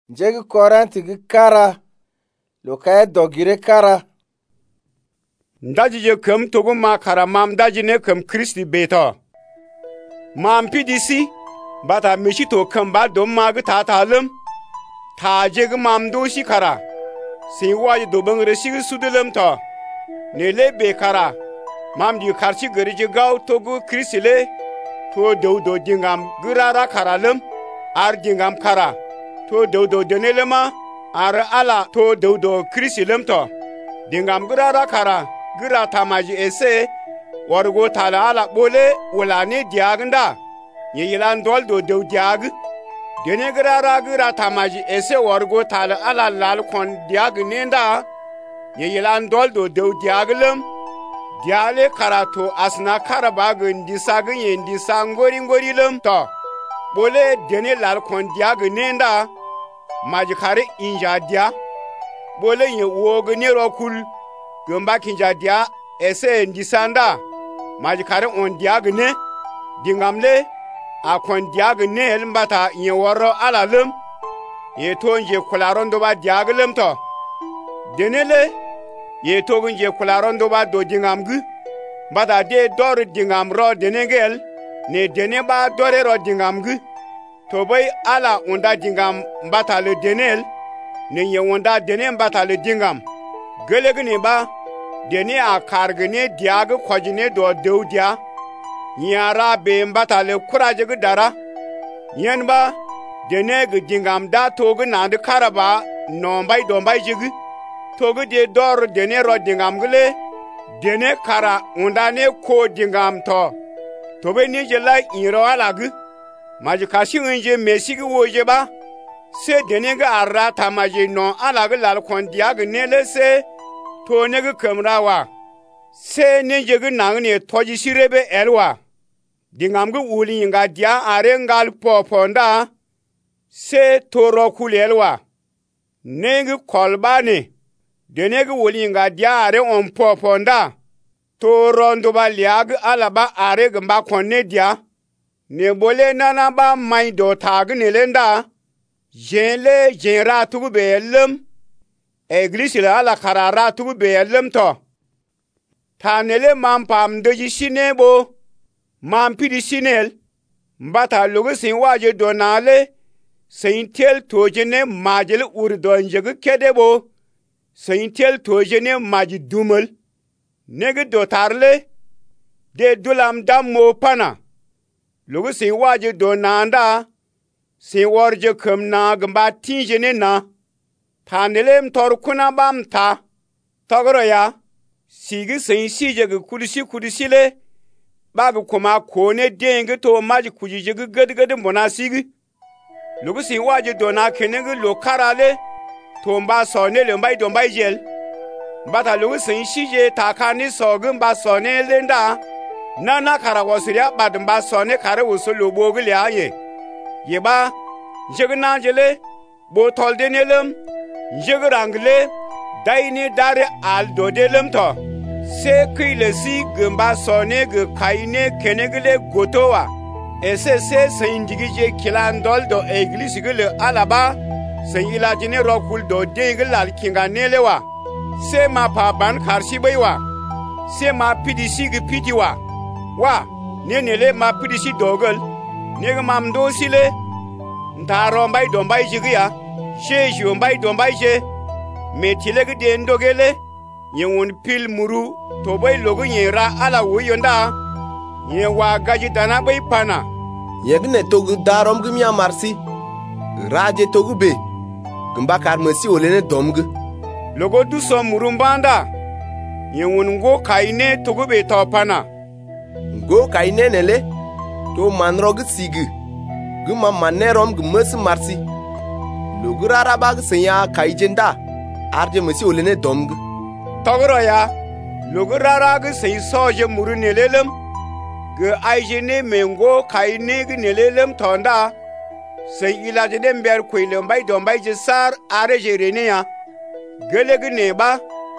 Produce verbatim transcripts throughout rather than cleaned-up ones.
Njegi Korinti gi kara lokaya dogire kara. Ndaji je kem togu ma kara mam daji ne kem Kristi beto. Mam pidisi bata mishi to kem ba dom ma gi ta ta lem. Ta je gi mam do shi kara. Sin waji do bang reshi gi sudelem to. Ne le be kara. Mam di karshi gari je gaw togu Kristi le. To do do dingam girara kara lem. Ar dingam kara. To do do denelema. Ar ala to do do Kristi lem to. Dingam girara kara. Gira tamaji ese wargo tala ala bole wala ne diaganda ye yilan dol do do diag dene gira ra gira tamaji ese wargo tala ala lal kon diag nenda ye yilan dol do do diaglem diale karato asna karaba gindi sagin yendi sangori ngori lem to bole dene lal kon diag nenda maji kare inja dia bole ye wogo ne rokul gamba kinja dia ese ndisanda maji kare on diagne dingamle a kon diagne elmbata ye woro alalum ye tonje kularondo ba diaglem to denele ye togunje kularondo ba do dingamgu bada de dor dingam ro denengel ne dene ba dore ro dingamgu to boy ala onda dingam mbata le denel ne ye onda dene mbata le dingam gelegni ba deni a kargene diag kwajine do deudia nyara be mbata le kuraje gu dara yen ba dene gu dingam da togu nand karaba nombay dombay jigi togu de dor dene ro dingam gule dene kara undane ko dingam to tobe ni je la iro alagu maji kashi nje mesigi woje ba se dene ga arra tamaje no alagu lal kon diag ne le se to ne ga kamrawa se ne je ga nang ne toji sirebe elwa dingam ga wuli nga dia are ngal poponda se to ro kulelwa ne ga kolbane de ne ga wuli nga dia are on poponda to rondo ba liag alaba are ga ba konne dia ne bole nana ba mai do tag ne lenda jele jera tu belem Eglise la ala karara tu be yellem to. Tanele mam pam doji sinebo. Mam pidi sinel. Mbata logo sin waje donale. Saintel tojene majel urdonjegu kedebo. Saintel tojene maji dumel. Nege dotarle. De dulam dam mo pana. Logo sin waje donanda. Sin warje kum na gamba tinjene na. Tanelem torkuna bam ta togro ya sigi sin sije gu kulisi kulisile bagu kuma kone denge to maji kujije gu gadgad mbona sigi lugu sin waje dona kenegu lokarale to mba sonele mbai do mbai jel bata lugu sin sije takani sogu mba sonele nda nana kara wosiria bad mba sone kare wosolo bogule aye yeba jegna jele bo toldenelem Njegrangle daini dare al dodelem to se kile si gamba sone ge kaine kenegle gotowa ese se sindigi kilandol do eglise gele alaba se ilajine rokul do degel al kinganelewa se ma pa ban karshi baiwa se ma pidisi ge pidiwa wa nenele ma pidisi dogel ne mam do sile ntaro mbay do mbay jigiya sheji mbay do mbay je metilege de ndogele yewon pil muru to boy logo yera ala woyonda ye wa gaji dana bay pana yegne togu darom gumya marsi raje togu be gumba kar masi olene domgu logo du so muru mbanda yewon ngo kaine togu be to pana ngo kaine nele to manrog sigi guma manerom gumas marsi logo rara bag senya kaijenda arje masi olene domgu togro ya logo rara gu sey soje muru nelelem ge aijene mengo kaine gu nelelem tonda sey ilaje dem ber koilem bay dom bay je sar are jerene ya gele gu neba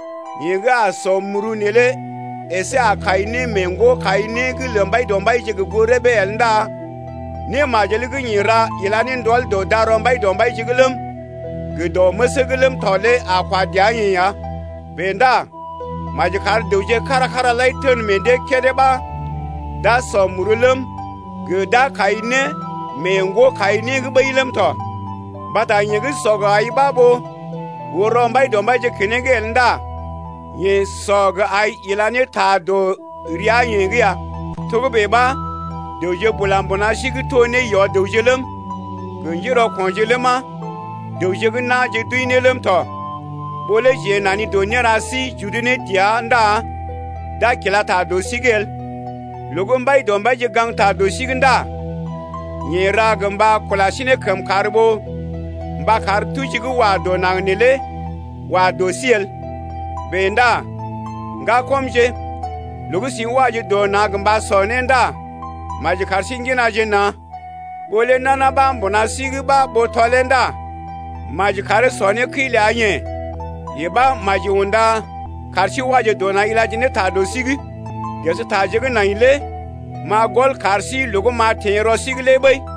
yega so muru nele ese a kaine mengo kaine gu lembay dom bay je gu gorebe elnda ne majeli gu nyira ilanin dol do darom bay dom bay jigulum Gdo mesegilem tole akwa dianye ya. Benda majikar deuje kara kara laitun mende kedeba. Da somurulem gda kaine mengo kaine gbailem to. Bata nyegi soga ai babo. Worombai dombai je kinege nda. Ye soga ai ilane ta do ria yengi ya. Togo beba deuje bulambona shigi tone yo deujelem. Gunjiro konjelema. Deuje gna je duinelem to. Bole je nani do nyerasi judine dia nda. Da kila ta do sigel. Lugumbai dombai je gang ta do siginda. Nyera gamba kolashine kam karbo. Mba kar tujigu wa do nangnele. Wa do siel. Benda. Nga komje. Lugu sin waje do na gamba sonenda. Maji karsingina jena. Bole nana ba mbona sigi ba botolenda. Maji kare sone kile anye. Yeba maji unda karshi waje do na ilajine ta do sigi. Yesu tajege na ile. Ma gol karshi lugu ma tenro sigi le bay.